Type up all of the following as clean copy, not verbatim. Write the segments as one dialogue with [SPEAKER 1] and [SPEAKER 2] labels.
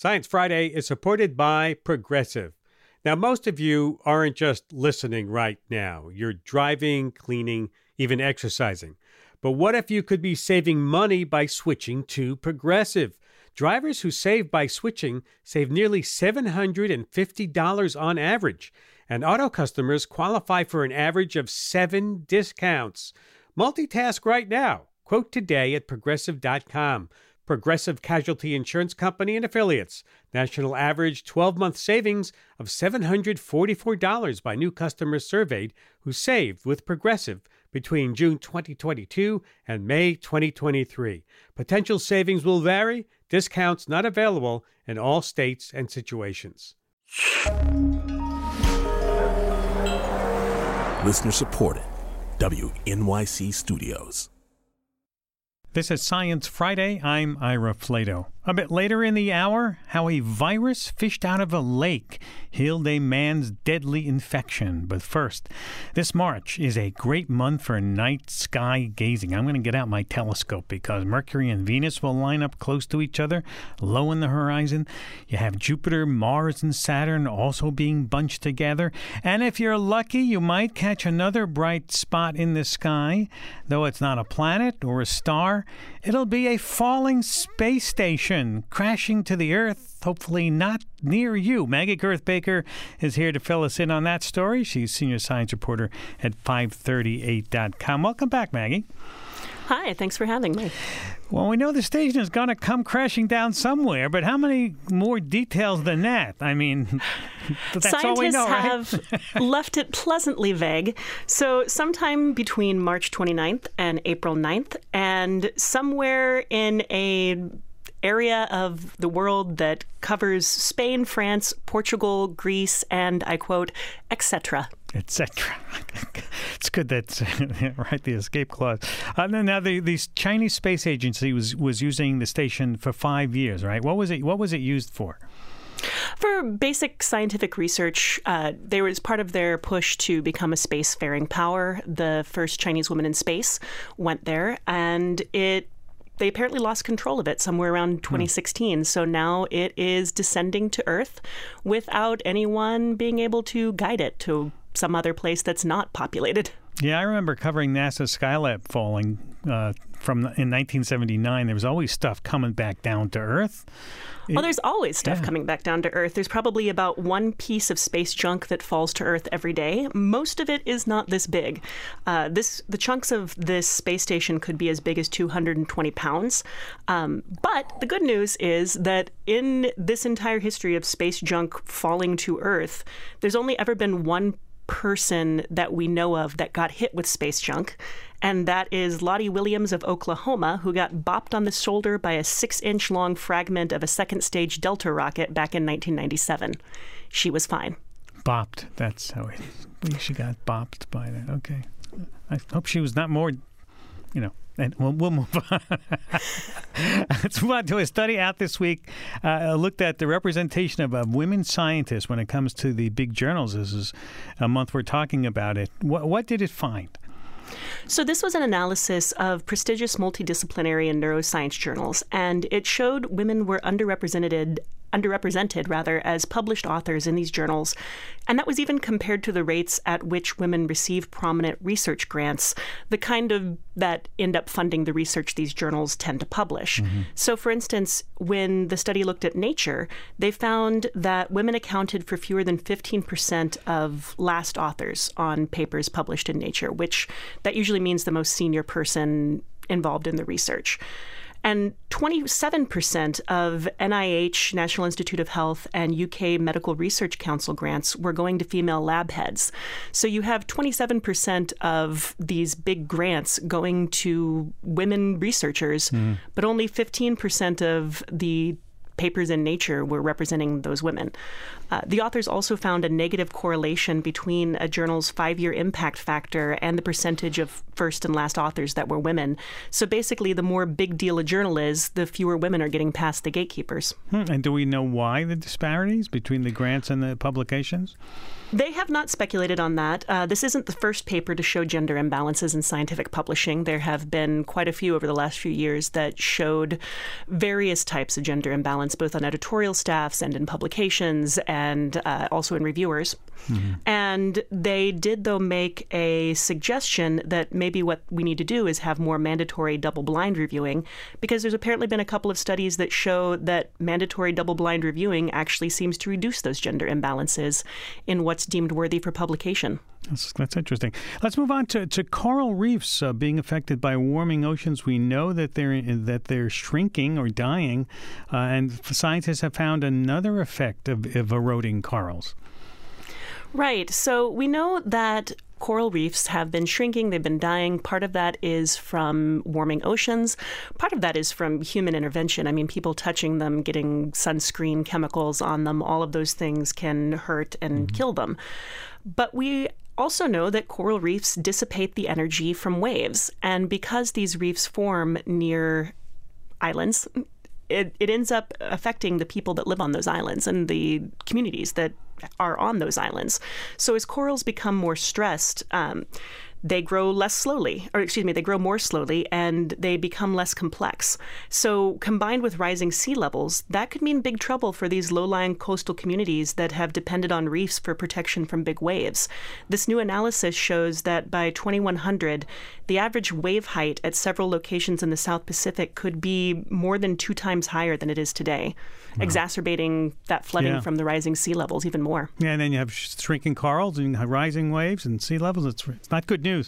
[SPEAKER 1] Science Friday is supported by Progressive. Now, most of you aren't just listening right now. You're driving, cleaning, even exercising. But what if you could be saving money by switching to Progressive? Drivers who save by switching save nearly $750 on average. And auto customers qualify for an average of 7 discounts. Multitask right now. Quote today at Progressive.com. Progressive Casualty Insurance Company and Affiliates. National average 12-month savings of $744 by new customers surveyed who saved with Progressive between June 2022 and May 2023. Potential savings will vary. Discounts not available in all states and situations.
[SPEAKER 2] Listener supported. WNYC Studios.
[SPEAKER 3] This is Science Friday. I'm Ira Flato. A bit later in the hour, how a virus fished out of a lake healed a man's deadly infection. But first, this March is a great month for night sky gazing. I'm going to get out my telescope because Mercury and Venus will line up close to each other, low in the horizon. You have Jupiter, Mars, and Saturn also being bunched together. And if you're lucky, you might catch another bright spot in the sky. Though it's not a planet or a star, it'll be a falling space station crashing to the Earth, hopefully not near you. Maggie Girth-Baker is here to fill us in on that story. She's senior science reporter at 538.com. Welcome back, Maggie.
[SPEAKER 4] Hi, thanks for having me.
[SPEAKER 3] Well, we know the station is going to come crashing down somewhere, but how many more details than that? I mean, that's all we know, right?
[SPEAKER 4] Scientists have left it pleasantly vague. So sometime between March 29th and April 9th, and somewhere in a area of the world that covers Spain, France, Portugal, Greece, and, I quote, etc.
[SPEAKER 3] Etc. It's good that's right, the escape clause. Now, the Chinese Space Agency was using the station for 5 years, right? What was it used for?
[SPEAKER 4] For basic scientific research, they were as part of their push to become a spacefaring power. The first Chinese woman in space went there, and they apparently lost control of it somewhere around 2016. So now it is descending to Earth without anyone being able to guide it to some other place that's not populated.
[SPEAKER 3] Yeah, I remember covering NASA's Skylab falling in 1979. There was always stuff coming back down to Earth.
[SPEAKER 4] Well, there's always stuff coming back down to Earth. There's probably about one piece of space junk that falls to Earth every day. Most of it is not this big. The chunks of this space station could be as big as 220 pounds. But the good news is that in this entire history of space junk falling to Earth, there's only ever been one person that we know of that got hit with space junk, and that is Lottie Williams of Oklahoma, who got bopped on the shoulder by a 6-inch long fragment of a second-stage Delta rocket back in 1997. She was fine.
[SPEAKER 3] Bopped. That's how it is. She got bopped by that. Okay. I hope she was not more, and we'll move on. Let's move on to a study out this week. Looked at the representation of women scientists when it comes to the big journals. This is a month we're talking about it. What did it find?
[SPEAKER 4] So this was an analysis of prestigious multidisciplinary and neuroscience journals, and it showed women were underrepresented as published authors in these journals. And that was even compared to the rates at which women receive prominent research grants, the kind of that end up funding the research these journals tend to publish. Mm-hmm. So, for instance, when the study looked at Nature, they found that women accounted for fewer than 15% of last authors on papers published in Nature, which that usually means the most senior person involved in the research. And 27% of NIH, National Institute of Health, and UK Medical Research Council grants were going to female lab heads. So you have 27% of these big grants going to women researchers, but only 15% of the papers in Nature were representing those women. The authors also found a negative correlation between a journal's 5-year impact factor and the percentage of first and last authors that were women. So basically, the more big deal a journal is, the fewer women are getting past the gatekeepers.
[SPEAKER 3] And do we know why the disparities between the grants and the publications?
[SPEAKER 4] They have not speculated on that. This isn't the first paper to show gender imbalances in scientific publishing. There have been quite a few over the last few years that showed various types of gender imbalances imbalance both on editorial staffs and in publications and also in reviewers. Mm-hmm. And they did, though, make a suggestion that maybe what we need to do is have more mandatory double-blind reviewing, because there's apparently been a couple of studies that show that mandatory double-blind reviewing actually seems to reduce those gender imbalances in what's deemed worthy for publication.
[SPEAKER 3] That's interesting. Let's move on to coral reefs being affected by warming oceans. We know that they're shrinking or dying, and scientists have found another effect of eroding corals.
[SPEAKER 4] Right. So we know that coral reefs have been shrinking. They've been dying. Part of that is from warming oceans. Part of that is from human intervention. I mean, people touching them, getting sunscreen chemicals on them, all of those things can hurt and kill them. But we also know that coral reefs dissipate the energy from waves. And because these reefs form near islands, it ends up affecting the people that live on those islands and the communities that are on those islands. So as corals become more stressed, they grow they grow more slowly, and they become less complex. So combined with rising sea levels, that could mean big trouble for these low-lying coastal communities that have depended on reefs for protection from big waves. This new analysis shows that by 2100, the average wave height at several locations in the South Pacific could be more than 2 times higher than it is today, exacerbating that flooding from the rising sea levels even more.
[SPEAKER 3] Yeah, and then you have shrinking corals and rising waves and sea levels. It's not good news.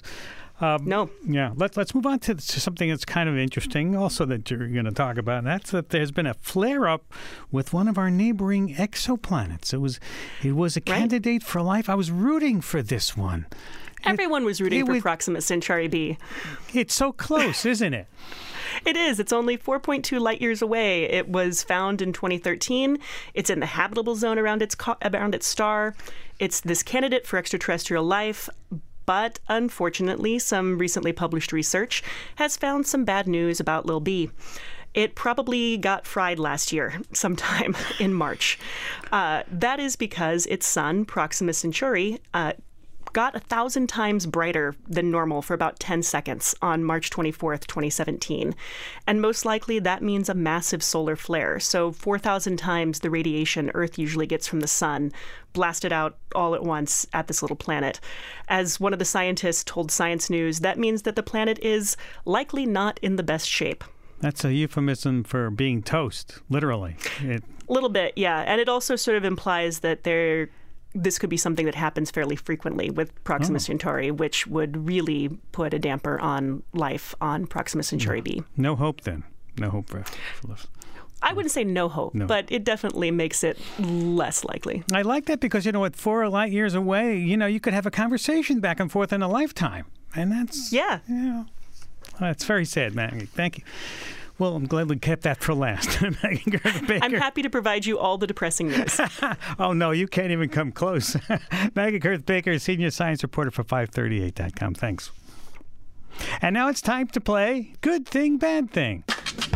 [SPEAKER 4] No.
[SPEAKER 3] Yeah. Let's move on to something that's kind of interesting also that you're going to talk about, and that's that there's been a flare-up with one of our neighboring exoplanets. It was a candidate for life. I was rooting for this one.
[SPEAKER 4] Everyone was rooting for Proxima Centauri B.
[SPEAKER 3] It's so close, isn't it?
[SPEAKER 4] It is. It's only 4.2 light years away. It was found in 2013. It's in the habitable zone around its star. It's this candidate for extraterrestrial life. But unfortunately, some recently published research has found some bad news about Lil B. It probably got fried last year, sometime in March. That is because its sun, Proxima Centauri, got 1,000 times brighter than normal for about 10 seconds on March 24th, 2017. And most likely that means a massive solar flare. So 4,000 times the radiation Earth usually gets from the sun blasted out all at once at this little planet. As one of the scientists told Science News, that means that the planet is likely not in the best shape.
[SPEAKER 3] That's a euphemism for being toast, literally.
[SPEAKER 4] A little bit, yeah. And it also sort of implies that this could be something that happens fairly frequently with Proxima Centauri, which would really put a damper on life on Proxima Centauri B.
[SPEAKER 3] No hope then. No hope for life.
[SPEAKER 4] I wouldn't say no hope, but it definitely makes it less likely.
[SPEAKER 3] I like that because, at 4 light years away, you could have a conversation back and forth in a lifetime. And that's...
[SPEAKER 4] Yeah.
[SPEAKER 3] That's very sad, Maggie. Thank you. Well, I'm glad we kept that for last. Maggie Garth-Baker.
[SPEAKER 4] I'm happy to provide you all the depressing news.
[SPEAKER 3] Oh, no, you can't even come close. Maggie Garth-Baker, senior science reporter for 538.com. Thanks. And now it's time to play Good Thing, Bad Thing.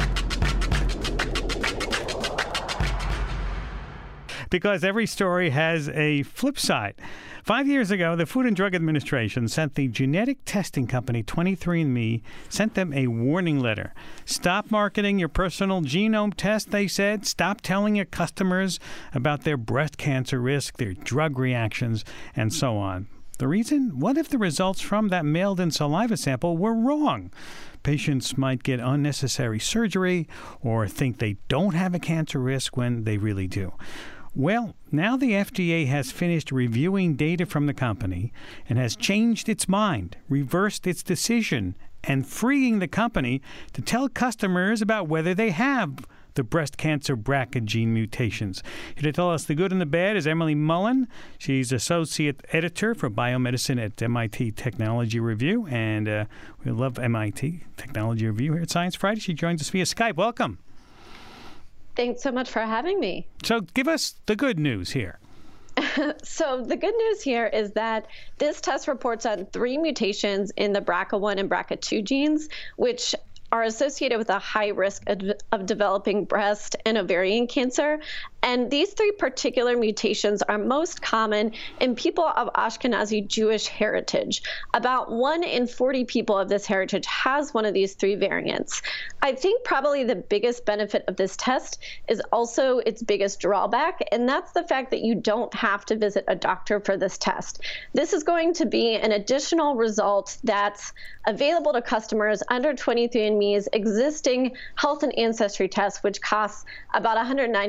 [SPEAKER 3] Because every story has a flip side. 5 years ago, the Food and Drug Administration sent the genetic testing company 23andMe, sent them a warning letter. Stop marketing your personal genome test, they said. Stop telling your customers about their breast cancer risk, their drug reactions, and so on. The reason? What if the results from that mailed-in saliva sample were wrong? Patients might get unnecessary surgery or think they don't have a cancer risk when they really do. Well, now the FDA has finished reviewing data from the company and has changed its mind, reversed its decision, and freeing the company to tell customers about whether they have the breast cancer BRCA gene mutations. Here to tell us the good and the bad is Emily Mullen. She's Associate Editor for Biomedicine at MIT Technology Review, and we love MIT Technology Review here at Science Friday. She joins us via Skype. Welcome.
[SPEAKER 5] Thanks so much for having me.
[SPEAKER 3] So give us the good news here.
[SPEAKER 5] So the good news here is that this test reports on 3 mutations in the BRCA1 and BRCA2 genes, which are associated with a high risk of developing breast and ovarian cancer. And these 3 particular mutations are most common in people of Ashkenazi Jewish heritage. About 1 in 40 people of this heritage has one of these 3 variants. I think probably the biggest benefit of this test is also its biggest drawback, and that's the fact that you don't have to visit a doctor for this test. This is going to be an additional result that's available to customers under 23andMe's existing health and ancestry test, which costs about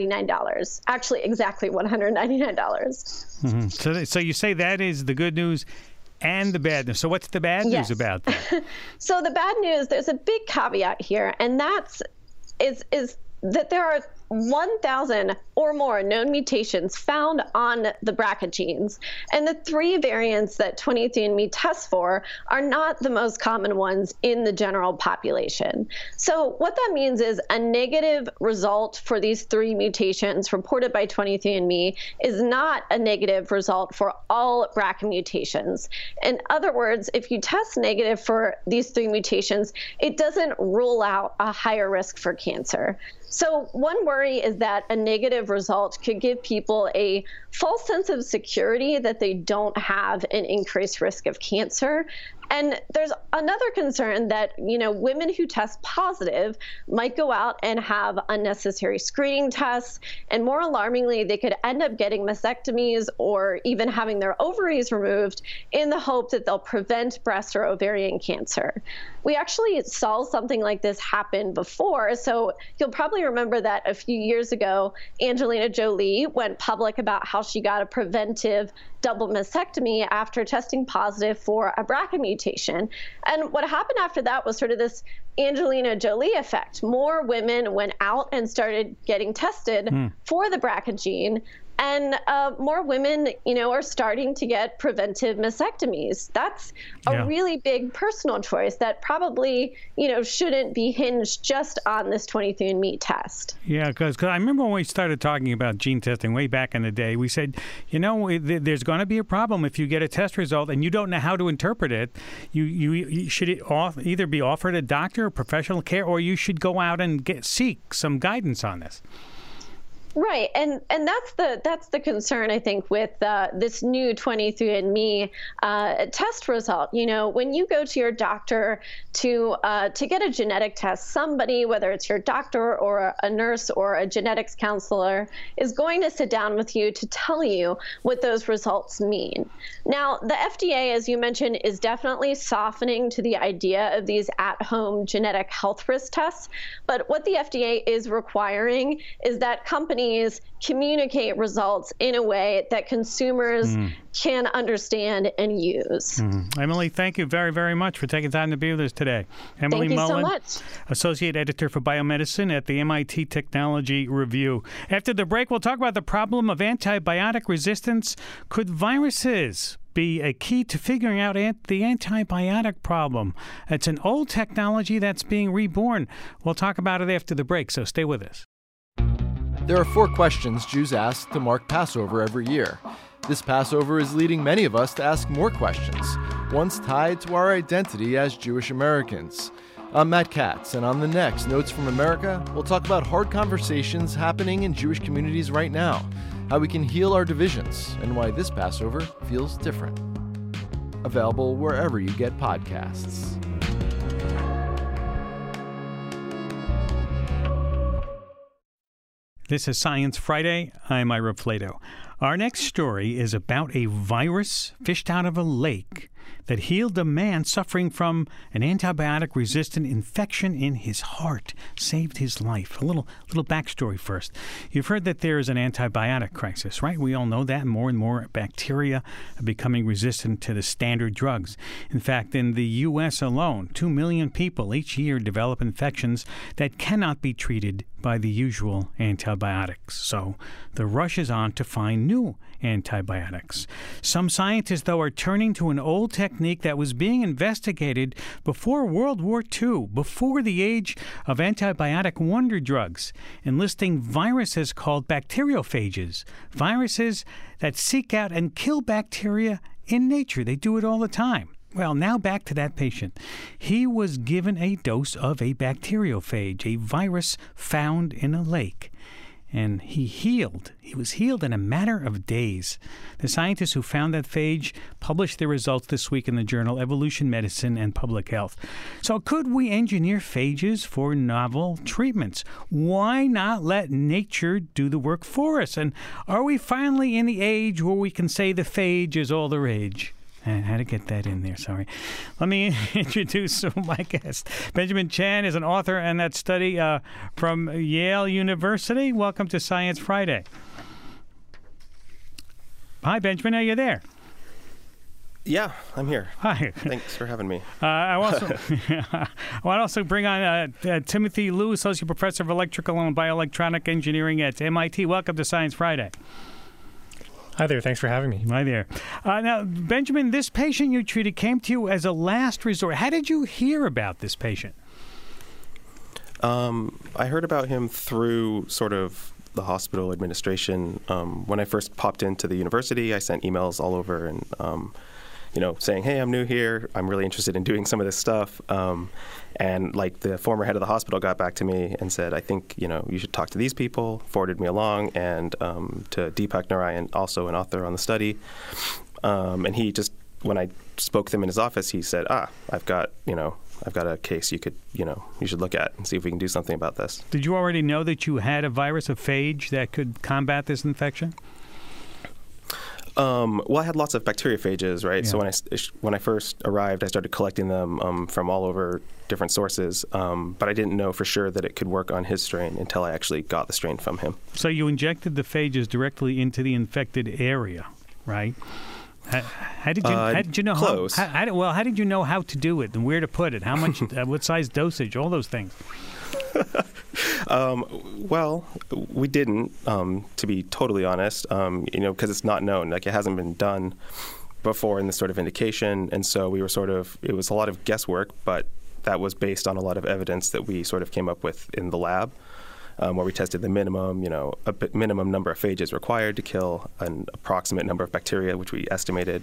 [SPEAKER 5] $199. Actually, exactly $199.
[SPEAKER 3] Mm-hmm. So you say that is the good news and the bad news. So what's the bad news about that?
[SPEAKER 5] So the bad news, there's a big caveat here, and that's is that there are 1,000 or more known mutations found on the BRCA genes. And the 3 variants that 23andMe tests for are not the most common ones in the general population. So what that means is a negative result for these 3 mutations reported by 23andMe is not a negative result for all BRCA mutations. In other words, if you test negative for these 3 mutations, it doesn't rule out a higher risk for cancer. So one worry is that a negative result could give people a false sense of security that they don't have an increased risk of cancer. And there's another concern that, women who test positive might go out and have unnecessary screening tests. And more alarmingly, they could end up getting mastectomies or even having their ovaries removed in the hope that they'll prevent breast or ovarian cancer. We actually saw something like this happen before. So you'll probably remember that a few years ago, Angelina Jolie went public about how she got a preventive double mastectomy after testing positive for a BRCA mutation. And what happened after that was sort of this Angelina Jolie effect. More women went out and started getting tested for the BRCA gene. And more women, are starting to get preventive mastectomies. That's a really big personal choice that probably, shouldn't be hinged just on this 23andMe test.
[SPEAKER 3] Yeah, because I remember when we started talking about gene testing way back in the day, we said, there's going to be a problem if you get a test result and you don't know how to interpret it. You should either be offered a doctor or professional care, or you should go out and seek some guidance on this.
[SPEAKER 5] Right, and that's the concern, I think, with this new 23andMe test result. When you go to your doctor to get a genetic test, somebody, whether it's your doctor or a nurse or a genetics counselor, is going to sit down with you to tell you what those results mean. Now, the FDA, as you mentioned, is definitely softening to the idea of these at-home genetic health risk tests. But what the FDA is requiring is that companies communicate results in a way that consumers can understand and use.
[SPEAKER 3] Emily, thank you very, very much for taking time to be with us today. Emily
[SPEAKER 5] Thank you
[SPEAKER 3] Mullen,
[SPEAKER 5] so much.
[SPEAKER 3] Associate Editor for Biomedicine at the MIT Technology Review. After the break, we'll talk about the problem of antibiotic resistance. Could viruses be a key to figuring out the antibiotic problem? It's an old technology that's being reborn. We'll talk about it after the break, so stay with us.
[SPEAKER 6] There are 4 questions Jews ask to mark Passover every year. This Passover is leading many of us to ask more questions, ones tied to our identity as Jewish Americans. I'm Matt Katz, and on the next Notes from America, we'll talk about hard conversations happening in Jewish communities right now, how we can heal our divisions, and why this Passover feels different. Available wherever you get podcasts.
[SPEAKER 3] This is Science Friday. I'm Ira Flato. Our next story is about a virus fished out of a lake that healed a man suffering from an antibiotic-resistant infection in his heart, saved his life. A little backstory first. You've heard that there is an antibiotic crisis, right? We all know that. More and more bacteria are becoming resistant to the standard drugs. In fact, in the U.S. alone, 2 million people each year develop infections that cannot be treated by the usual antibiotics. So the rush is on to find new antibiotics. Some scientists, though, are turning to an old technique that was being investigated before World War II, before the age of antibiotic wonder drugs, enlisting viruses called bacteriophages, viruses that seek out and kill bacteria in nature. They do it all the time. Well, now back to that patient. He was given a dose of a bacteriophage, a virus found in a lake. And he healed. He was healed in a matter of days. The scientists who found that phage published their results this week in the journal Evolution Medicine and Public Health. So could we engineer phages for novel treatments? Why not let nature do the work for us? And are we finally in the age where we can say the phage is all the rage? I had to get that in there, sorry. Let me introduce my guest. Benjamin Chan is an author in that study from Yale University. Welcome to Science Friday. Hi, Benjamin. Are you there?
[SPEAKER 7] Yeah, I'm here.
[SPEAKER 3] Hi.
[SPEAKER 7] Thanks for having me.
[SPEAKER 3] I want to also bring on Timothy Liu, Associate Professor of Electrical and Bioelectronic Engineering at MIT. Welcome to Science Friday.
[SPEAKER 8] Hi there. Thanks for having me.
[SPEAKER 3] Hi there. Now, Benjamin, this patient you treated came to you as a last resort. How did you hear about this patient?
[SPEAKER 7] I heard about him through sort of the hospital administration. When I first popped into the university, I sent emails all over and, saying, hey, I'm new here. I'm really interested in doing some of this stuff. And like the former head of the hospital got back to me and said, I think, you should talk to these people, forwarded me along, and to Deepak Narayan, also an author on the study. And he just, when I spoke to him in his office, he said, I've got a case you should look at and see if we can do something about this.
[SPEAKER 3] Did you already know that you had a virus, a phage, that could combat this infection?
[SPEAKER 7] Well, I had lots of bacteriophages, right? Yeah. So when I first arrived, I started collecting them from all over different sources, but I didn't know for sure that it could work on his strain until I actually got the strain from him.
[SPEAKER 3] So you injected the phages directly into the infected area, right? How did you know?
[SPEAKER 7] Close.
[SPEAKER 3] How did you know how to do it and where to put it? How much? What size dosage? All those things.
[SPEAKER 7] Well, we didn't, to be totally honest, because it's not known. Like, it hasn't been done before in this sort of indication. And so we were it was a lot of guesswork, but that was based on a lot of evidence that we sort of came up with in the lab, where we tested the minimum number of phages required to kill an approximate number of bacteria, which we estimated.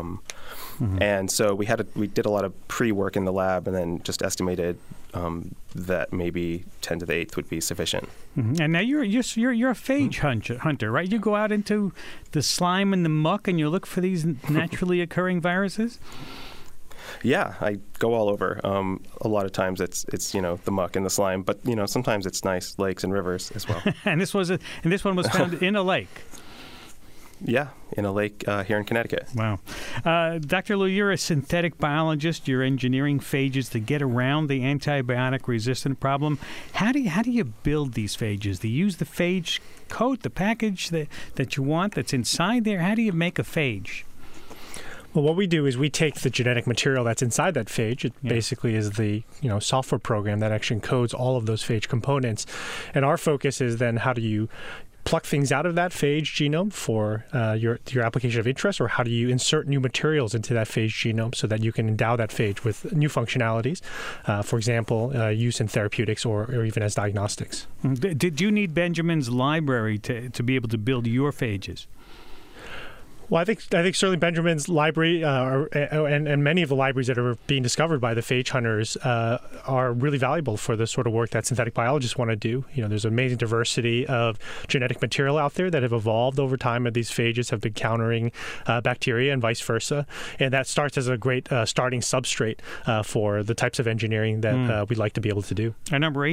[SPEAKER 7] And so we did a lot of pre-work in the lab and then just estimated that maybe 10 to the 8th would be sufficient.
[SPEAKER 3] And now you're a phage hunter, right? You go out into the slime and the muck and you look for these naturally occurring viruses?
[SPEAKER 7] Yeah, I go all over. A lot of times it's the muck and the slime, but sometimes it's nice lakes and rivers as well.
[SPEAKER 3] and this one was found in a lake.
[SPEAKER 7] Yeah, in a lake here in Connecticut.
[SPEAKER 3] Wow. Dr. Liu, you're a synthetic biologist. You're engineering phages to get around the antibiotic resistant problem. How do you build these phages? Do you use the phage coat, the package that you want that's inside there? How do you make a phage?
[SPEAKER 8] Well, what we do is we take the genetic material that's inside that phage. It basically is the software program that actually encodes all of those phage components. And our focus is then how do you pluck things out of that phage genome for your application of interest, or how do you insert new materials into that phage genome so that you can endow that phage with new functionalities, for example, use in therapeutics or even as diagnostics.
[SPEAKER 3] Did you need Benjamin's library to be able to build your phages?
[SPEAKER 8] Well, I think certainly Benjamin's library and many of the libraries that are being discovered by the phage hunters are really valuable for the sort of work that synthetic biologists want to do. There's an amazing diversity of genetic material out there that have evolved over time, and these phages have been countering bacteria and vice versa. And that starts as a great starting substrate for the types of engineering that we'd like to be able to do.
[SPEAKER 3] Our number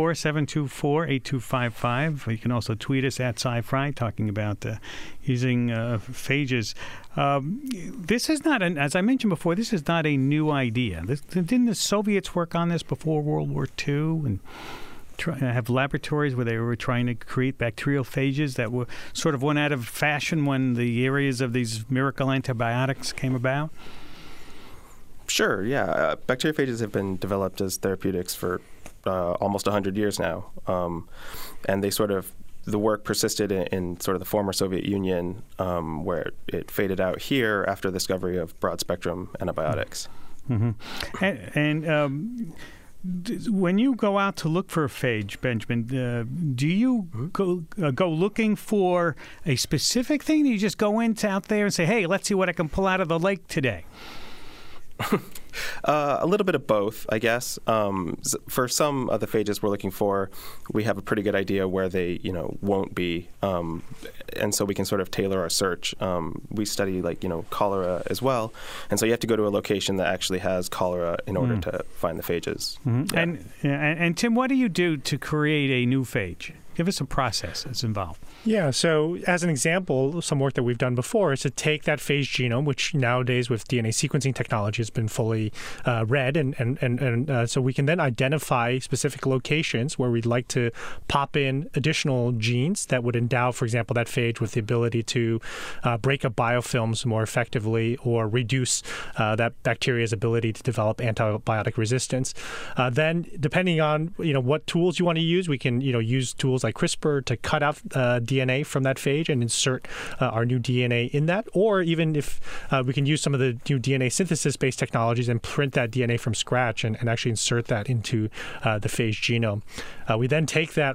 [SPEAKER 3] 844-724-8255. You can also tweet us at SciFri talking about using phages. This is not, as I mentioned before, this is not a new idea. Didn't the Soviets work on this before World War II and have laboratories where they were trying to create bacterial phages that were sort of went out of fashion when the areas of these miracle antibiotics came about?
[SPEAKER 7] Sure, yeah. Bacteriophages have been developed as therapeutics for almost 100 years now. And the work persisted in sort of the former Soviet Union, where it faded out here after the discovery of broad-spectrum antibiotics.
[SPEAKER 3] Mm-hmm. And when you go out to look for a phage, Benjamin, do you go looking for a specific thing? Do you just go out there and say, hey, let's see what I can pull out of the lake today?
[SPEAKER 7] A little bit of both, I guess. For some of the phages we're looking for, we have a pretty good idea where they, won't be, and so we can sort of tailor our search. We study cholera as well, and so you have to go to a location that actually has cholera in order to find the phages.
[SPEAKER 3] Mm-hmm. Yeah. And Tim, what do you do to create a new phage? Give us a process that's involved.
[SPEAKER 8] Yeah, so as an example, some work that we've done before is to take that phage genome, which nowadays with DNA sequencing technology has been fully read, and so we can then identify specific locations where we'd like to pop in additional genes that would endow, for example, that phage with the ability to break up biofilms more effectively or reduce that bacteria's ability to develop antibiotic resistance. Then, depending on what tools you want to use, we can use tools like CRISPR to cut out DNA from that phage and insert our new DNA in that, or even if we can use some of the new DNA synthesis-based technologies and print that DNA from scratch and actually insert that into the phage genome. We then take that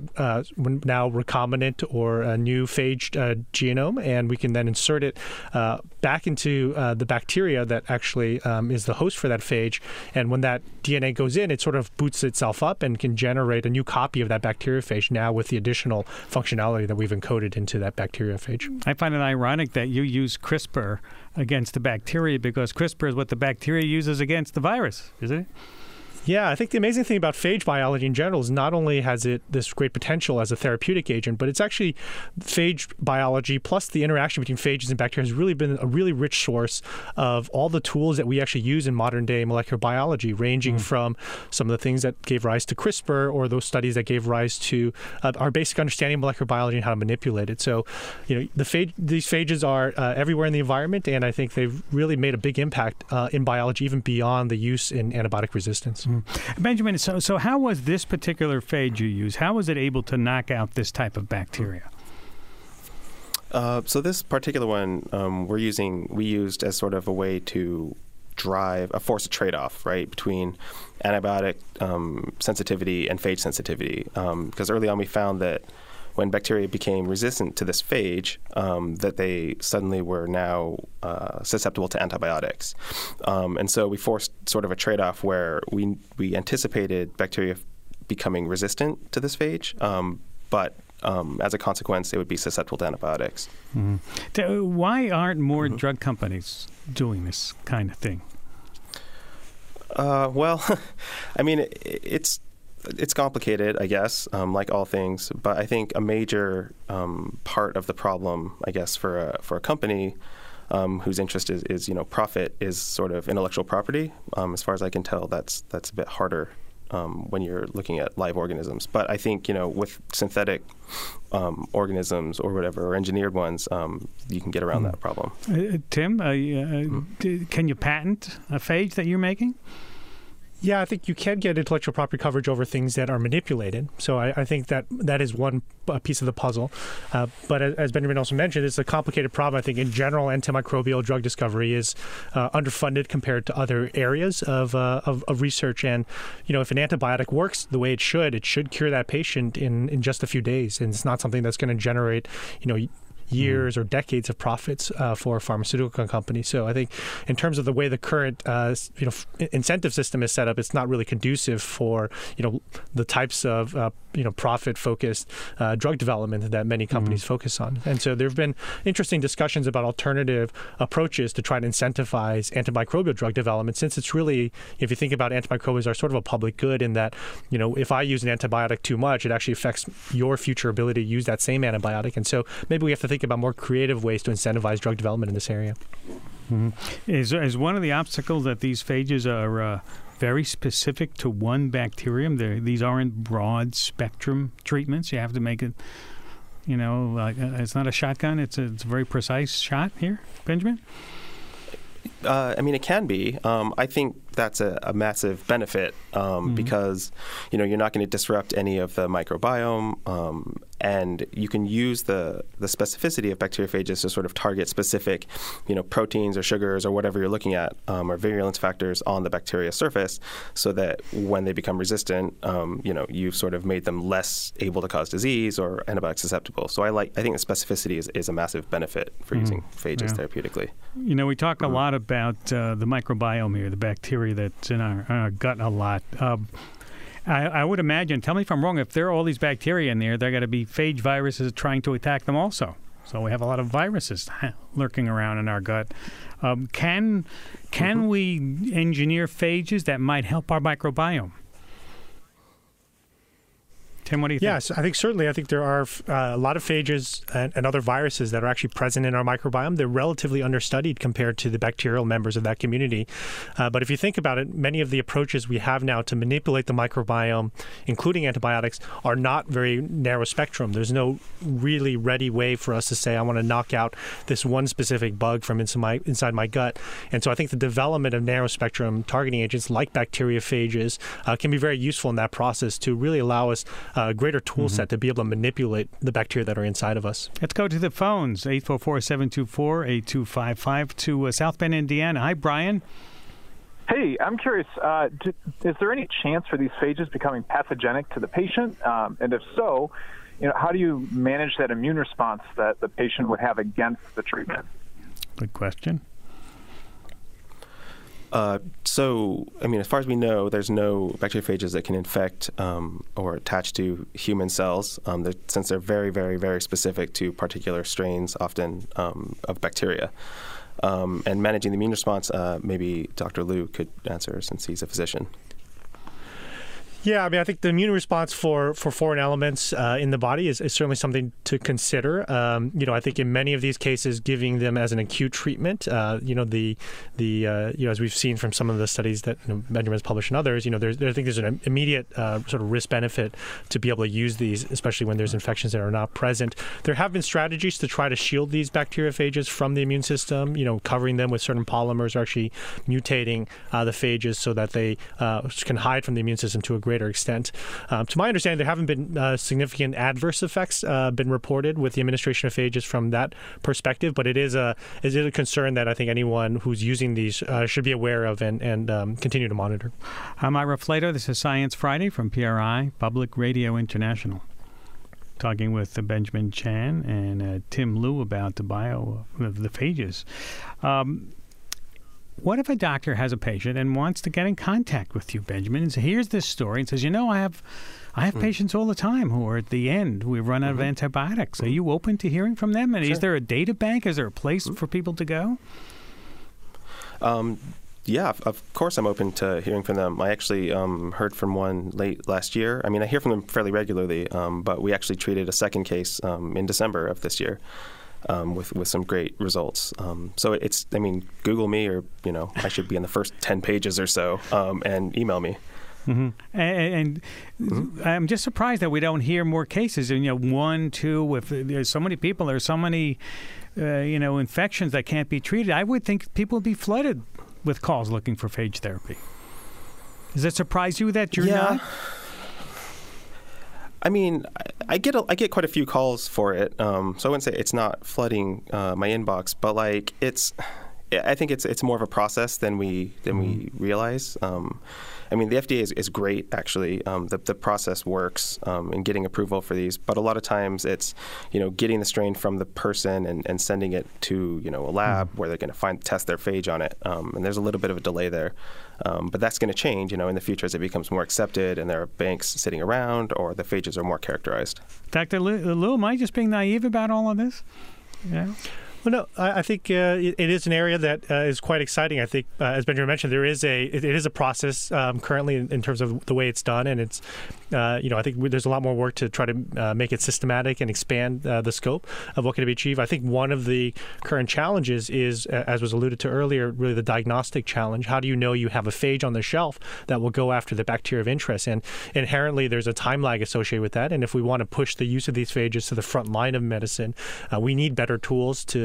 [SPEAKER 8] now recombinant or a new phage genome, and we can then insert it back into the bacteria that actually is the host for that phage. And when that DNA goes in, it sort of boots itself up and can generate a new copy of that bacteriophage now with the additional functionality that we've encoded into that bacteriophage.
[SPEAKER 3] I find it ironic that you use CRISPR against the bacteria because CRISPR is what the bacteria uses against the virus, isn't it?
[SPEAKER 8] Yeah, I think the amazing thing about phage biology in general is not only has it this great potential as a therapeutic agent, but it's actually phage biology plus the interaction between phages and bacteria has really been a really rich source of all the tools that we actually use in modern day molecular biology, ranging from some of the things that gave rise to CRISPR or those studies that gave rise to our basic understanding of molecular biology and how to manipulate it. So, these phages are everywhere in the environment, and I think they've really made a big impact in biology, even beyond the use in antibiotic resistance.
[SPEAKER 3] Benjamin, so how was this particular phage you use? How was it able to knock out this type of bacteria?
[SPEAKER 7] So this particular one we used as sort of a way to force a trade-off, right, between antibiotic sensitivity and phage sensitivity. Because early on we found that when bacteria became resistant to this phage, that they suddenly were now susceptible to antibiotics. And so we forced sort of a trade-off where we anticipated bacteria becoming resistant to this phage, but as a consequence, they would be susceptible to antibiotics.
[SPEAKER 3] Mm-hmm. Why aren't more drug companies doing this kind of thing?
[SPEAKER 7] Well, I mean, it's complicated, I guess, like all things. But I think a major part of the problem, I guess, for a company whose interest is profit, is sort of intellectual property. As far as I can tell, that's a bit harder when you're looking at live organisms. But I think with synthetic organisms or whatever, or engineered ones, you can get around that problem.
[SPEAKER 3] Tim, can you patent a phage that you're making?
[SPEAKER 8] Yeah, I think you can get intellectual property coverage over things that are manipulated. So I think that is one piece of the puzzle. But as Benjamin also mentioned, it's a complicated problem. I think in general, antimicrobial drug discovery is underfunded compared to other areas of research. And if an antibiotic works the way it should cure that patient in just a few days. And it's not something that's going to generate years or decades of profits for a pharmaceutical company. So I think in terms of the way the current incentive system is set up, it's not really conducive for the types of profit-focused drug development that many companies focus on. And so there have been interesting discussions about alternative approaches to try to incentivize antimicrobial drug development, since it's really, if you think about antimicrobials are sort of a public good in that, if I use an antibiotic too much, it actually affects your future ability to use that same antibiotic. And so maybe we have to think about more creative ways to incentivize drug development in this area.
[SPEAKER 3] Mm-hmm. Is one of the obstacles that these phages are very specific to one bacterium? These aren't broad spectrum treatments. You have to make it, it's not a shotgun. It's a very precise shot here, Benjamin.
[SPEAKER 7] I mean, it can be. I think that's a massive benefit because, you're not going to disrupt any of the microbiome, and you can use the specificity of bacteriophages to sort of target specific, proteins or sugars or whatever you're looking at, or virulence factors on the bacteria surface, so that when they become resistant, you've sort of made them less able to cause disease or antibiotic susceptible. So I think the specificity is a massive benefit for using phages therapeutically.
[SPEAKER 3] We talk a lot about the microbiome here, the bacteria that's in our gut a lot. I would imagine, tell me if I'm wrong, if there are all these bacteria in there, there got to be phage viruses trying to attack them also. So we have a lot of viruses lurking around in our gut. Can we engineer phages that might help our microbiome? Tim, what do you think?
[SPEAKER 8] Yes, I think there are a lot of phages and other viruses that are actually present in our microbiome. They're relatively understudied compared to the bacterial members of that community. But if you think about it, many of the approaches we have now to manipulate the microbiome, including antibiotics, are not very narrow spectrum. There's no really ready way for us to say, I want to knock out this one specific bug from inside my gut. And so I think the development of narrow spectrum targeting agents like bacteriophages can be very useful in that process to really allow us a greater tool set to be able to manipulate the bacteria that are inside of us.
[SPEAKER 3] Let's go to the phones, 844-724-8255 to South Bend, Indiana. Hi, Brian.
[SPEAKER 9] Hey, I'm curious, is there any chance for these phages becoming pathogenic to the patient? And if so, how do you manage that immune response that the patient would have against the treatment?
[SPEAKER 3] Good question.
[SPEAKER 7] So, as far as we know, there's no bacteriophages that can infect or attach to human cells, since they're very, very, very specific to particular strains, often of bacteria. And managing the immune response, maybe Dr. Liu could answer since he's a physician.
[SPEAKER 8] Yeah, I think the immune response for foreign elements in the body is certainly something to consider. I think in many of these cases, giving them as an acute treatment, as we've seen from some of the studies that Benjamin's published and others, I think there's an immediate sort of risk benefit to be able to use these, especially when there's infections that are not present. There have been strategies to try to shield these bacteriophages from the immune system, covering them with certain polymers or actually mutating the phages so that they can hide from the immune system to a greater extent. To my understanding, there haven't been significant adverse effects been reported with the administration of phages from that perspective, but it is a concern that I think anyone who's using these should be aware of and continue to monitor.
[SPEAKER 3] I'm Ira Flato. This is Science Friday from PRI, Public Radio International. Talking with Benjamin Chan and Tim Liu about the phages. What if a doctor has a patient and wants to get in contact with you, Benjamin, and here's this story and says, I have patients all the time who are at the end. We run out of antibiotics. Are you open to hearing from them? And is there a data bank? Is there a place for people to go?
[SPEAKER 7] Yeah, of course I'm open to hearing from them. I actually heard from one late last year. I hear from them fairly regularly, but we actually treated a second case in December of this year. With some great results. So it's, Google me or, I should be in the first 10 pages or so and email me.
[SPEAKER 3] Mm-hmm. And I'm just surprised that we don't hear more cases. 1, 2, if there's so many people, there's so many, infections that can't be treated. I would think people would be flooded with calls looking for phage therapy. Does it surprise you that you're not?
[SPEAKER 7] I get quite a few calls for it, so I wouldn't say it's not flooding my inbox, but I think it's more of a process than we realize. The FDA is great, actually. The process works in getting approval for these, but a lot of times it's getting the strain from the person and sending it to a lab where they're going to test their phage on it, and there's a little bit of a delay there. But that's going to change, in the future as it becomes more accepted and there are banks sitting around or the phages are more characterized. Dr.
[SPEAKER 3] Liu, am I just being naive about all of this? Yeah.
[SPEAKER 8] Well, no, I think it is an area that is quite exciting. I think, as Benjamin mentioned, it is a process currently in terms of the way it's done, and it's I think there's a lot more work to try to make it systematic and expand the scope of what can be achieved. I think one of the current challenges is, as was alluded to earlier, really the diagnostic challenge. How do you know you have a phage on the shelf that will go after the bacteria of interest? And inherently, there's a time lag associated with that. And if we want to push the use of these phages to the front line of medicine, we need better tools to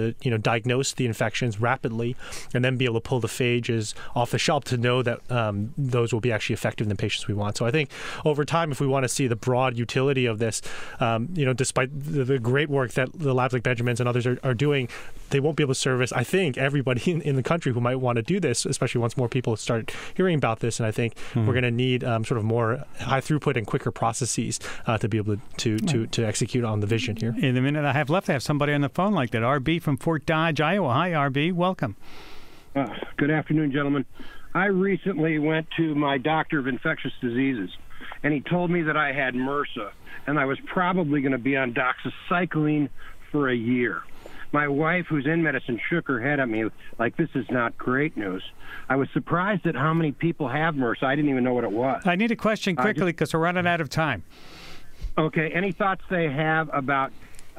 [SPEAKER 8] to diagnose the infections rapidly, and then be able to pull the phages off the shelf to know that those will be actually effective in the patients we want. So I think over time, if we want to see the broad utility of this, despite the great work that the labs like Benjamin's and others are doing, they won't be able to service, I think, everybody in the country who might want to do this, especially once more people start hearing about this. And I think we're going to need sort of more high throughput and quicker processes to be able to execute on the vision here.
[SPEAKER 3] In the minute I have left, I have somebody on the phone like that. RB from Fort Dodge, Iowa. Hi, RB. Welcome.
[SPEAKER 10] Good afternoon, gentlemen. I recently went to my doctor of infectious diseases, and he told me that I had MRSA, and I was probably going to be on doxycycline for a year. My wife, who's in medicine, shook her head at me like, this is not great news. I was surprised at how many people have MRSA. I didn't even know what it was.
[SPEAKER 3] I need a question quickly because we're running out of time.
[SPEAKER 10] Okay. Any thoughts they have about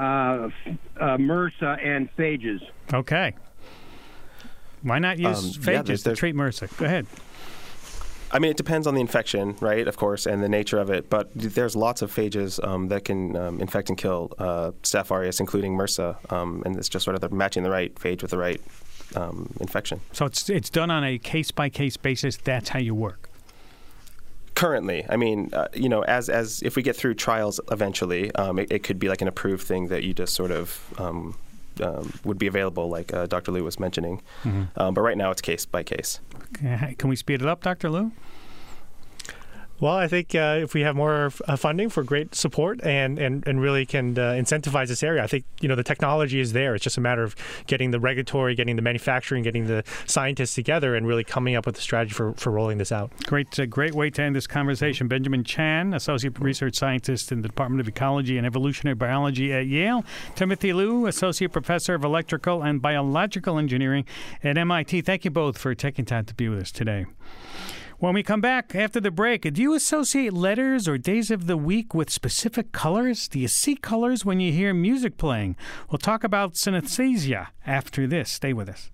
[SPEAKER 10] MRSA and phages?
[SPEAKER 3] Okay. Why not use phages to treat MRSA? Go ahead.
[SPEAKER 7] I mean, it depends on the infection, right, of course, and the nature of it. But there's lots of phages that can infect and kill Staph aureus, including MRSA. And it's just sort of matching the right phage with the right infection.
[SPEAKER 3] So it's done on a case-by-case basis. That's how you work.
[SPEAKER 7] Currently, I mean, as if we get through trials eventually, it could be like an approved thing that you just sort of would be available, like Dr. Liu was mentioning. But right now, it's case by case.
[SPEAKER 3] Okay. Can we speed it up, Dr. Liu?
[SPEAKER 8] Well, I think if we have more funding for great support and really can incentivize this area, I think the technology is there. It's just a matter of getting the regulatory, getting the manufacturing, getting the scientists together, and really coming up with a strategy for rolling this out.
[SPEAKER 3] Great way to end this conversation. Benjamin Chan, Associate Research Scientist in the Department of Ecology and Evolutionary Biology at Yale. Timothy Liu, Associate Professor of Electrical and Biological Engineering at MIT. Thank you both for taking time to be with us today. When we come back after the break, do you associate letters or days of the week with specific colors? Do you see colors when you hear music playing? We'll talk about synesthesia after this. Stay with us.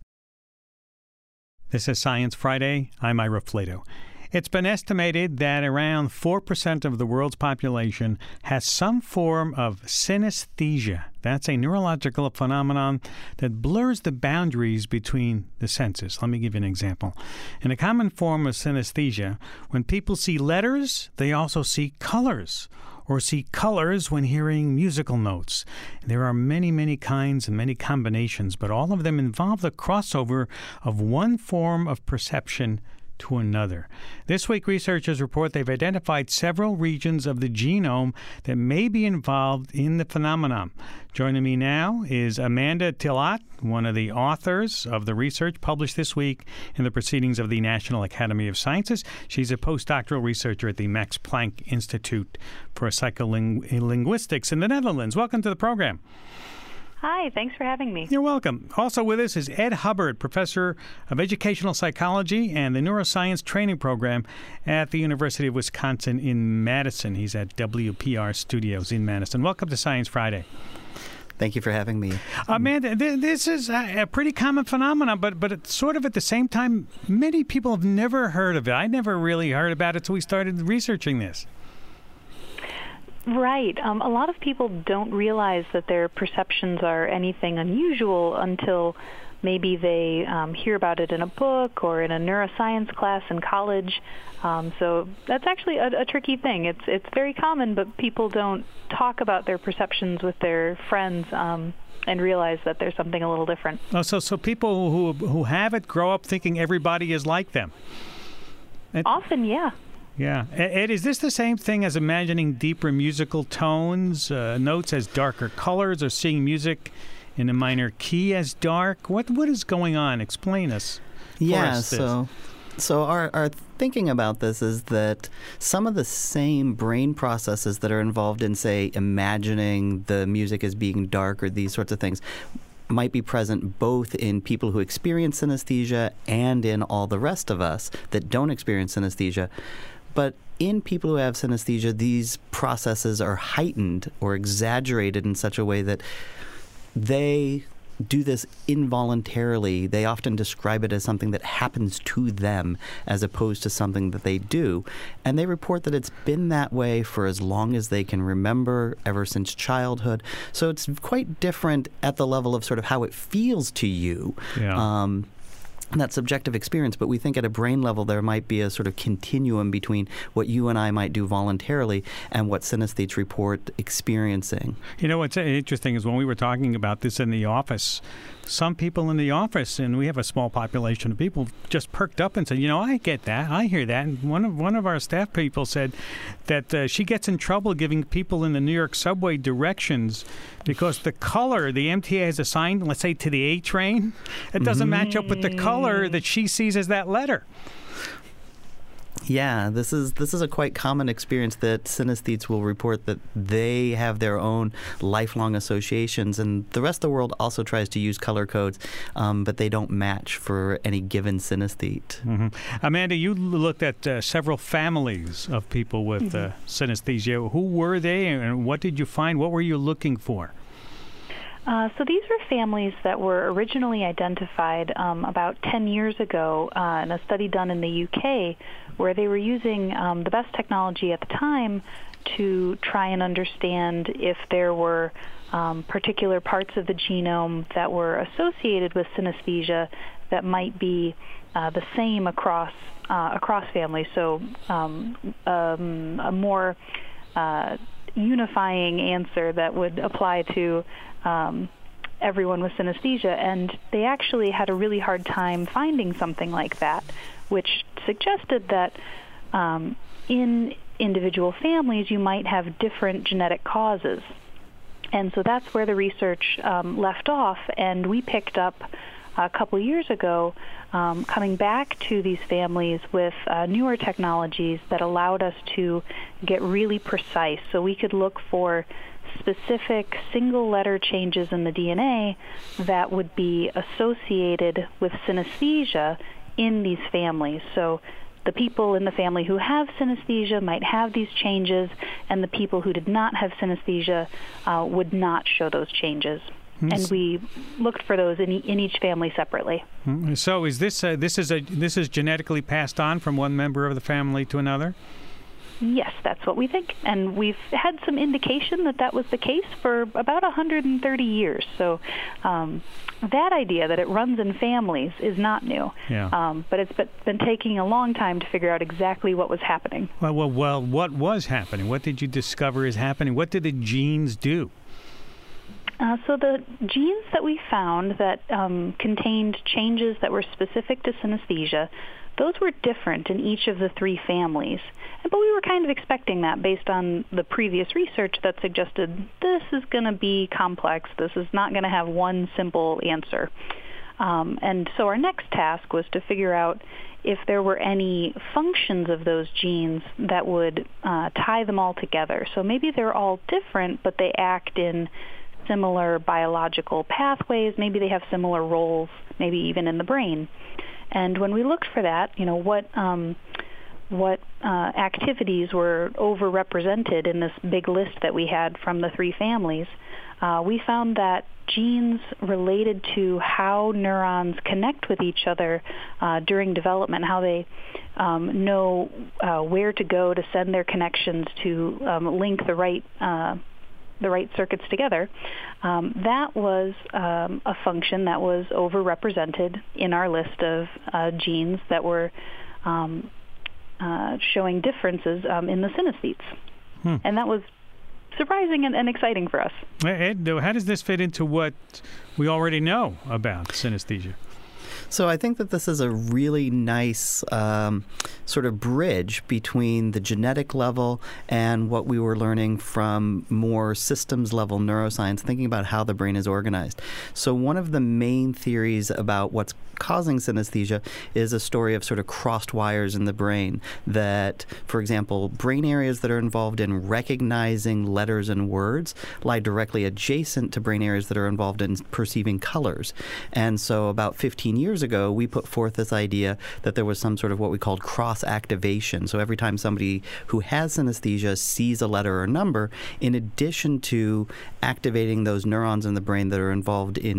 [SPEAKER 3] This is Science Friday. I'm Ira Flato. It's been estimated that around 4% of the world's population has some form of synesthesia. That's a neurological phenomenon that blurs the boundaries between the senses. Let me give you an example. In a common form of synesthesia, when people see letters, they also see colors, or see colors when hearing musical notes. There are many, many kinds and many combinations, but all of them involve the crossover of one form of perception to another. This week, researchers report they've identified several regions of the genome that may be involved in the phenomenon. Joining me now is Amanda Tilott, one of the authors of the research published this week in the Proceedings of the National Academy of Sciences. She's a postdoctoral researcher at the Max Planck Institute for Psycholinguistics in the Netherlands. Welcome to the program.
[SPEAKER 11] Hi, thanks for having me.
[SPEAKER 3] You're welcome. Also with us is Ed Hubbard, Professor of Educational Psychology and the Neuroscience Training Program at the University of Wisconsin in Madison. He's at WPR Studios in Madison. Welcome to Science Friday.
[SPEAKER 12] Thank you for having me.
[SPEAKER 3] Amanda, this is a pretty common phenomenon, but it's sort of at the same time, many people have never heard of it. I never really heard about it until we started researching this.
[SPEAKER 11] Right. A lot of people don't realize that their perceptions are anything unusual until maybe they hear about it in a book or in a neuroscience class in college. So that's actually a tricky thing. It's very common, but people don't talk about their perceptions with their friends and realize that there's something a little different.
[SPEAKER 3] Oh, so people who have it grow up thinking everybody is like them.
[SPEAKER 11] Often, yeah.
[SPEAKER 3] Yeah. Ed, is this the same thing as imagining deeper musical tones, notes as darker colors, or seeing music in a minor key as dark? What is going on? Explain us.
[SPEAKER 12] Yeah, so our thinking about this is that some of the same brain processes that are involved in, say, imagining the music as being dark or these sorts of things might be present both in people who experience synesthesia and in all the rest of us that don't experience synesthesia. But in people who have synesthesia, these processes are heightened or exaggerated in such a way that they do this involuntarily. They often describe it as something that happens to them as opposed to something that they do. And they report that it's been that way for as long as they can remember, ever since childhood. So it's quite different at the level of sort of how it feels to you.
[SPEAKER 3] Yeah.
[SPEAKER 12] That subjective experience, but we think at a brain level there might be a sort of continuum between what you and I might do voluntarily and what synesthetes report experiencing.
[SPEAKER 3] You know, what's interesting is when we were talking about this in the office, some people in the office, and we have a small population of people, just perked up and said, you know, I get that, I hear that. And one of our staff people said that she gets in trouble giving people in the New York subway directions because the color the MTA has assigned, let's say to the A train, it doesn't match up with the color that she sees as that letter.
[SPEAKER 12] Yeah, this is a quite common experience that synesthetes will report that they have their own lifelong associations, and the rest of the world also tries to use color codes, but they don't match for any given synesthete.
[SPEAKER 3] Mm-hmm. Amanda, you looked at several families of people with synesthesia. Who were they, and what did you find? What were you looking for?
[SPEAKER 11] So these were families that were originally identified about 10 years ago in a study done in the UK, where they were using the best technology at the time to try and understand if there were particular parts of the genome that were associated with synesthesia that might be the same across families. So a more unifying answer that would apply to everyone with synesthesia, and they actually had a really hard time finding something like that, which suggested that in individual families you might have different genetic causes. And so that's where the research left off, and we picked up a couple years ago coming back to these families with newer technologies that allowed us to get really precise. So we could look for specific single-letter changes in the DNA that would be associated with synesthesia in these families. So the people in the family who have synesthesia might have these changes, and the people who did not have synesthesia would not show those changes. And we looked for those in each family separately.
[SPEAKER 3] So is this is genetically passed on from one member of the family to another?
[SPEAKER 11] Yes, that's what we think. And we've had some indication that that was the case for about 130 years. So that idea that it runs in families is not new.
[SPEAKER 3] Yeah.
[SPEAKER 11] But it's been taking a long time to figure out exactly what was happening.
[SPEAKER 3] Well, what was happening? What did you discover is happening? What did the genes do?
[SPEAKER 11] So the genes that we found that contained changes that were specific to synesthesia, those were different in each of the three families. But we were kind of expecting that based on the previous research that suggested this is going to be complex. This is not going to have one simple answer. And so our next task was to figure out if there were any functions of those genes that would tie them all together. So maybe they're all different, but they act in similar biological pathways. Maybe they have similar roles, maybe even in the brain. And when we looked for that, what activities were overrepresented in this big list that we had from the three families, we found that genes related to how neurons connect with each other during development, how they know where to go to send their connections to link the right circuits together, that was a function that was overrepresented in our list of genes that were showing differences in the synesthetes. And that was surprising and exciting for us.
[SPEAKER 3] Ed, how does this fit into what we already know about synesthesia?
[SPEAKER 12] So I think that this is a really nice sort of bridge between the genetic level and what we were learning from more systems level neuroscience, thinking about how the brain is organized. So one of the main theories about what's causing synesthesia is a story of sort of crossed wires in the brain that, for example, brain areas that are involved in recognizing letters and words lie directly adjacent to brain areas that are involved in perceiving colors. And so about 15 years ago, we put forth this idea that there was some sort of what we called cross-activation. So every time somebody who has synesthesia sees a letter or number, in addition to activating those neurons in the brain that are involved in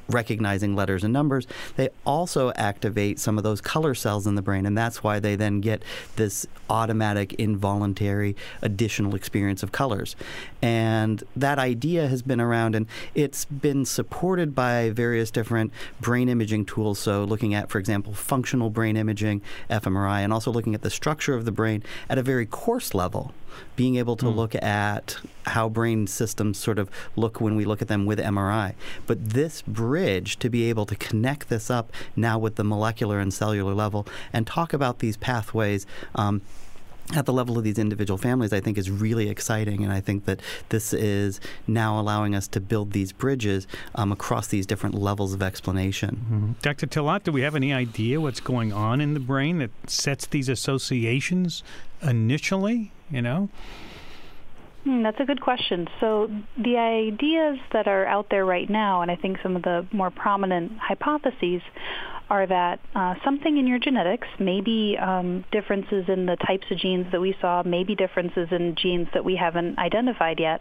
[SPEAKER 12] recognizing letters and numbers, they also activate some of those color cells in the brain, and that's why they then get this automatic, involuntary, additional experience of colors. And that idea has been around, and it's been supported by various different brain imaging tools. So looking at, for example, functional brain imaging, fMRI, and also looking at the structure of the brain at a very coarse level, being able to look at how brain systems sort of look when we look at them with MRI. But this bridge, to be able to connect this up now with the molecular and cellular level and talk about these pathways at the level of these individual families, I think is really exciting. And I think that this is now allowing us to build these bridges across these different levels of explanation.
[SPEAKER 3] Dr. Tilot, do we have any idea what's going on in the brain that sets these associations initially, you know?
[SPEAKER 11] That's a good question. So the ideas that are out there right now, and I think some of the more prominent hypotheses, are that something in your genetics, maybe differences in the types of genes that we saw, maybe differences in genes that we haven't identified yet,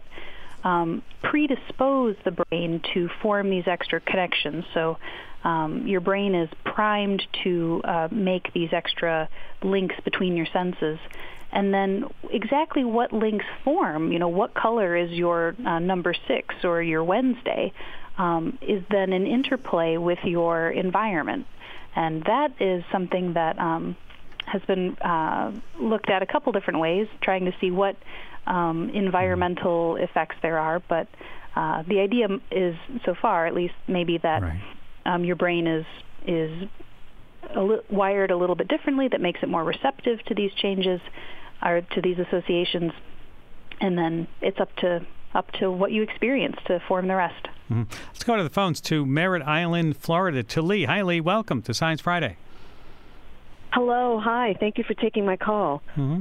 [SPEAKER 11] predispose the brain to form these extra connections. So your brain is primed to make these extra links between your senses. And then exactly what links form, you know, what color is your number 6 or your Wednesday, is then an interplay with your environment. And that is something that has been looked at a couple different ways, trying to see what environmental effects there are. But the idea is, so far at least, maybe that your brain is wired a little bit differently, that makes it more receptive to these changes or to these associations, and then it's up to what you experience to form the rest.
[SPEAKER 3] Let's go to the phones to Merritt Island, Florida, to Lee. Hi, Lee. Welcome to Science Friday.
[SPEAKER 13] Hello. Hi. Thank you for taking my call.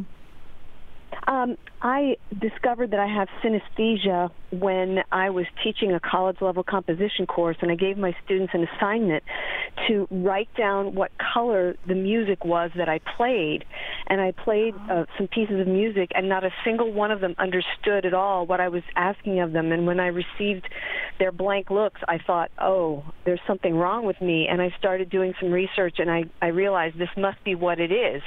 [SPEAKER 13] I discovered that I have synesthesia when I was teaching a college-level composition course, and I gave my students an assignment to write down what color the music was that I played. And I played some pieces of music, and not a single one of them understood at all what I was asking of them. And when I received their blank looks, I thought, oh, there's something wrong with me. And I started doing some research, and I realized this must be what it is.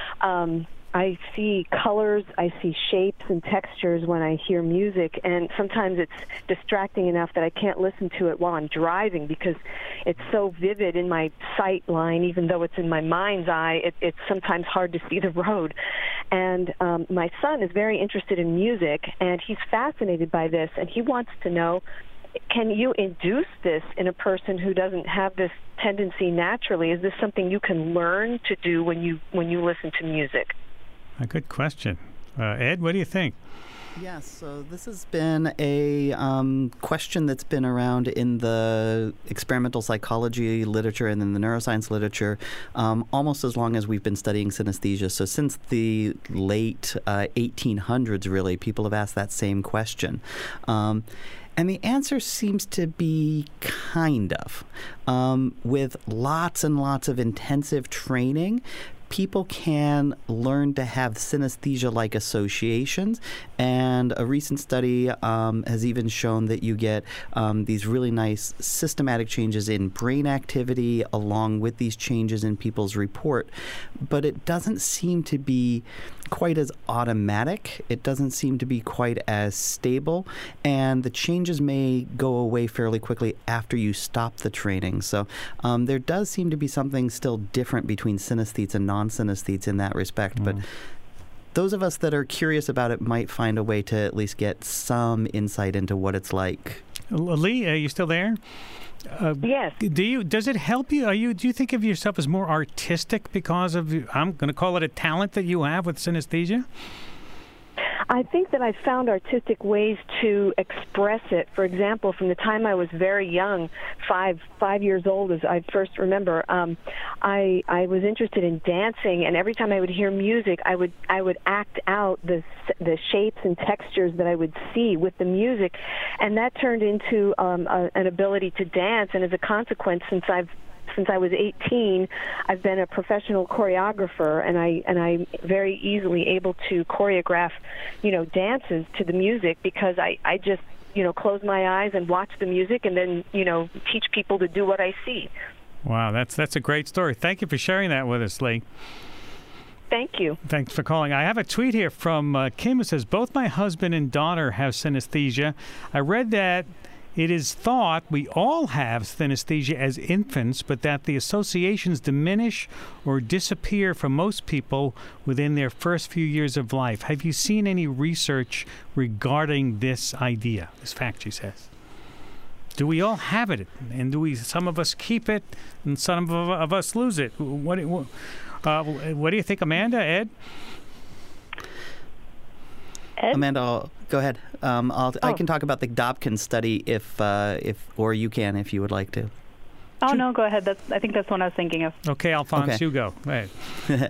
[SPEAKER 13] I see colors, I see shapes and textures when I hear music, and sometimes it's distracting enough that I can't listen to it while I'm driving because it's so vivid in my sight line. Even though it's in my mind's eye, it's sometimes hard to see the road. And my son is very interested in music, and he's fascinated by this, and he wants to know, can you induce this in a person who doesn't have this tendency naturally? Is this something you can learn to do when you listen to music?
[SPEAKER 3] A good question. Ed, what do you think?
[SPEAKER 12] Yes, so this has been a question that's been around in the experimental psychology literature and in the neuroscience literature almost as long as we've been studying synesthesia. So since the late 1800s, really, people have asked that same question. And the answer seems to be kind of. With lots and lots of intensive training, people can learn to have synesthesia-like associations, and a recent study has even shown that you get these really nice systematic changes in brain activity along with these changes in people's report. But it doesn't seem to be quite as automatic. It doesn't seem to be quite as stable, and the changes may go away fairly quickly after you stop the training. So there does seem to be something still different between synesthetes and non-synesthetes in that respect. But those of us that are curious about it might find a way to at least get some insight into what it's like.
[SPEAKER 3] Lee, are you still there?
[SPEAKER 13] Yes.
[SPEAKER 3] Does it help you? Do you think of yourself as more artistic because of, I'm going to call it a talent that you have with synesthesia?
[SPEAKER 13] I think that I found artistic ways to express it. For example, from the time I was very young, five years old, as I first remember, I was interested in dancing, and every time I would hear music, I would act out the shapes and textures that I would see with the music, and that turned into an ability to dance. And as a consequence, since I was 18, I've been a professional choreographer, and I'm very easily able to choreograph, dances to the music because I just close my eyes and watch the music and then, teach people to do what I see.
[SPEAKER 3] Wow, that's a great story. Thank you for sharing that with us, Lee.
[SPEAKER 13] Thank you.
[SPEAKER 3] Thanks for calling. I have a tweet here from Kim who says, both my husband and daughter have synesthesia. I read that it is thought we all have synesthesia as infants, but that the associations diminish or disappear for most people within their first few years of life. Have you seen any research regarding this idea, this fact, she says? Do we all have it? And some of us keep it and some of us lose it? What do you think, Amanda, Ed?
[SPEAKER 12] Amanda, go ahead. I can talk about the Dobkin study or you can if you would like to.
[SPEAKER 11] Oh, no, go ahead. I think that's what I was thinking of.
[SPEAKER 3] Okay, Alphonse, you go. Go ahead.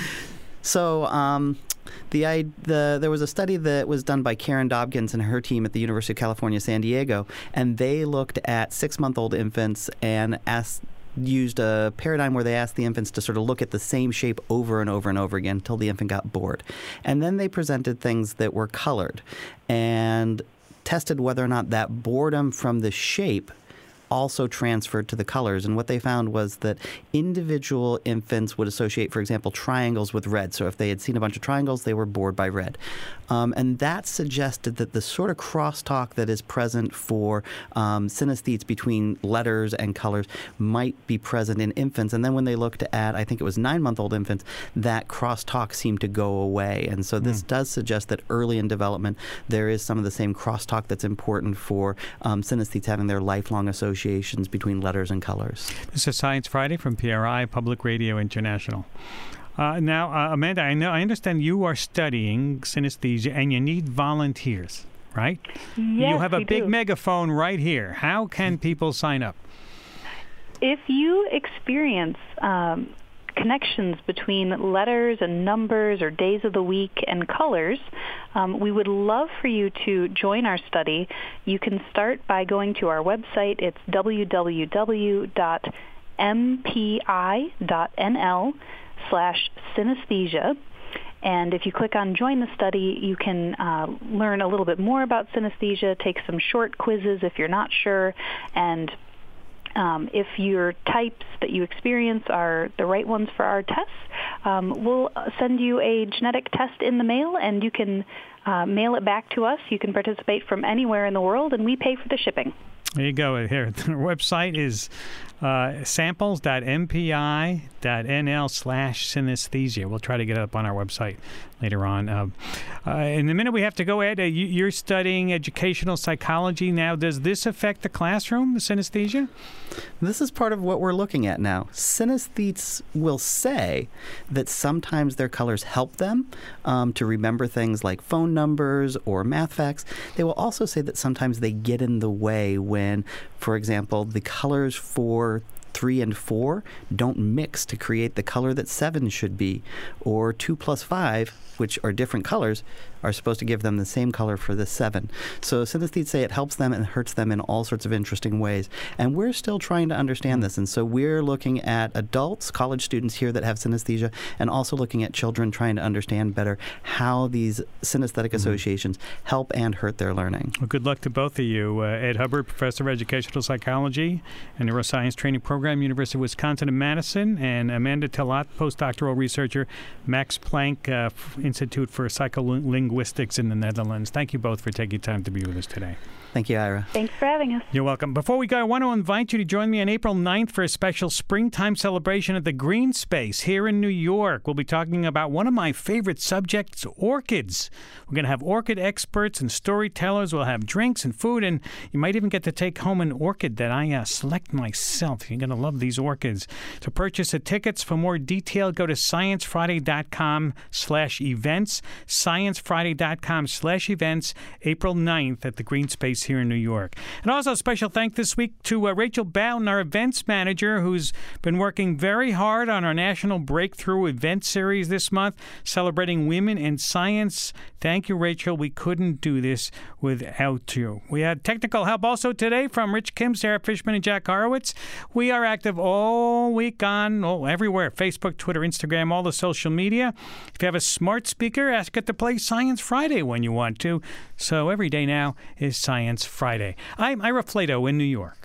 [SPEAKER 12] So there was a study that was done by Karen Dobkins and her team at the University of California, San Diego, and they looked at 6-month-old infants and used a paradigm where they asked the infants to sort of look at the same shape over and over and over again until the infant got bored. And then they presented things that were colored and tested whether or not that boredom from the shape also transferred to the colors. And what they found was that individual infants would associate, for example, triangles with red. So if they had seen a bunch of triangles, they were bored by red. And that suggested that the sort of crosstalk that is present for synesthetes between letters and colors might be present in infants. And then when they looked at, I think it was 9-month-old infants, that crosstalk seemed to go away. And so this does suggest that early in development, there is some of the same crosstalk that's important for synesthetes having their lifelong associations between letters and colors.
[SPEAKER 3] This is Science Friday from PRI, Public Radio International. Now, Amanda, I understand you are studying synesthesia and you need volunteers, right?
[SPEAKER 11] Yes,
[SPEAKER 3] you have a big
[SPEAKER 11] do.
[SPEAKER 3] megaphone right here. How can people sign up?
[SPEAKER 11] If you experience connections between letters and numbers or days of the week and colors, we would love for you to join our study. You can start by going to our website. It's www.mpi.nl/synesthesia. And if you click on Join the Study, you can learn a little bit more about synesthesia, take some short quizzes if you're not sure, and if your types that you experience are the right ones for our tests, we'll send you a genetic test in the mail, and you can mail it back to us. You can participate from anywhere in the world, and we pay for the shipping.
[SPEAKER 3] There you go. Here, our website is samples.mpi.nl/synesthesia. We'll try to get it up on our website later on. In a minute, we have to go, Ed. You're studying educational psychology now. Does this affect the classroom, the synesthesia?
[SPEAKER 12] This is part of what we're looking at now. Synesthetes will say that sometimes their colors help them to remember things like phone numbers or math facts. They will also say that sometimes they get in the way when, for example, the colors for 3 and 4 don't mix to create the color that 7 should be, or 2 plus 5, which are different colors, are supposed to give them the same color for the 7. So synesthetes say it helps them and hurts them in all sorts of interesting ways. And we're still trying to understand this. And so we're looking at adults, college students here that have synesthesia, and also looking at children trying to understand better how these synesthetic associations help and hurt their learning.
[SPEAKER 3] Well, good luck to both of you. Ed Hubbard, Professor of Educational Psychology and Neuroscience Training Program, University of Wisconsin in Madison, and Amanda Talat, postdoctoral researcher, Max Planck Institute for Psycholinguistics in the Netherlands. Thank you both for taking time to be with us today.
[SPEAKER 12] Thank you, Ira.
[SPEAKER 11] Thanks for having us.
[SPEAKER 3] You're welcome. Before we go, I want to invite you to join me on April 9th for a special springtime celebration at the Green Space here in New York. We'll be talking about one of my favorite subjects, orchids. We're going to have orchid experts and storytellers. We'll have drinks and food, and you might even get to take home an orchid that I select myself. You're going to love these orchids. To purchase the tickets, for more detail, go to sciencefriday.com/events, sciencefriday.com/events, April 9th at the Green Space here in New York. And also a special thank this week to Rachel Bowden, our events manager, who's been working very hard on our National Breakthrough event series this month, celebrating women in science. Thank you, Rachel. We couldn't do this without you. We had technical help also today from Rich Kim, Sarah Fishman, and Jack Horowitz. We are active all week on everywhere, Facebook, Twitter, Instagram, all the social media. If you have a smart speaker, ask it to play Science Science Friday when you want to. So every day now is Science Friday. I'm Ira Flato in New York.